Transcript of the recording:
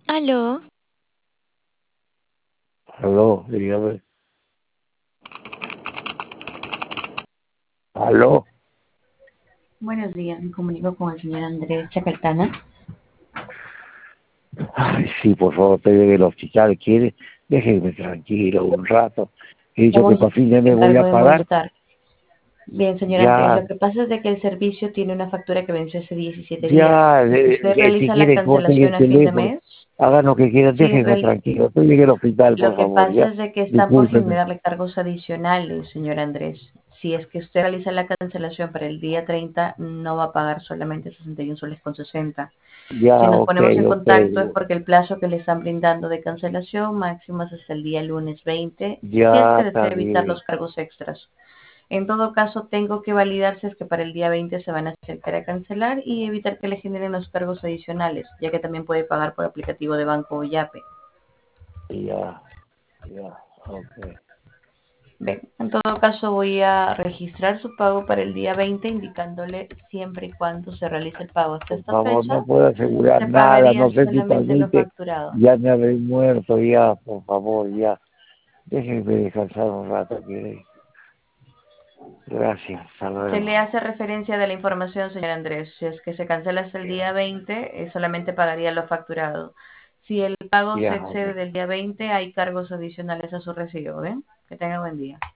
Aló, Aló, dígame. Aló. Buenos días, me comunico con el señor Andrés Chacaltana. Ay, sí, por favor, estoy en el hospital. ¿Quiere? Déjeme tranquilo un rato. He dicho que Hoy para fin de me mes voy encargo a de pagar. molestar. Bien, señor Andrés, Ya, lo que pasa es de que el servicio tiene una factura que vence hace 17 días. ya, Si es que usted si realiza la quiere corten el cancelación a fin de teléfono, mes, hagan lo que quieran, sí, déjenme tranquilo. Estoy en el hospital, lo por que favor, pasa ya. es de que están por Discúlpeme. generarle cargos adicionales, señor Andrés. Si es que usted realiza la cancelación para el día 30, no va a pagar solamente 61 soles con 60. Si Ya, nos ok, ponemos en ok. contacto es porque el plazo que le están brindando de cancelación máximo es hasta el día lunes 20, si es Ya que está desea evitar bien. los cargos extras. En todo caso, tengo que validar si es que para el día 20 se van a acercar a cancelar y evitar que le generen los cargos adicionales, ya que también puede pagar por aplicativo de banco o Yape. Ya, ya, ok. Bien, en todo caso voy a registrar su pago para el día 20, indicándole siempre y cuando se realice el pago hasta Por esta favor, fecha, no puedo asegurar se nada. pagaría No sé si solamente lo transmite. facturado. Ya me habéis muerto, ya, por favor, ya. Déjenme descansar un rato, ¿queréis? Gracias, hasta Se luego. le hace referencia de la información, señor Andrés. Si es que se cancela hasta el día 20, solamente pagaría lo facturado. Si el pago se Ya, ok. excede del día 20, hay cargos adicionales a su recibo. ¿Ven? Que tenga buen día.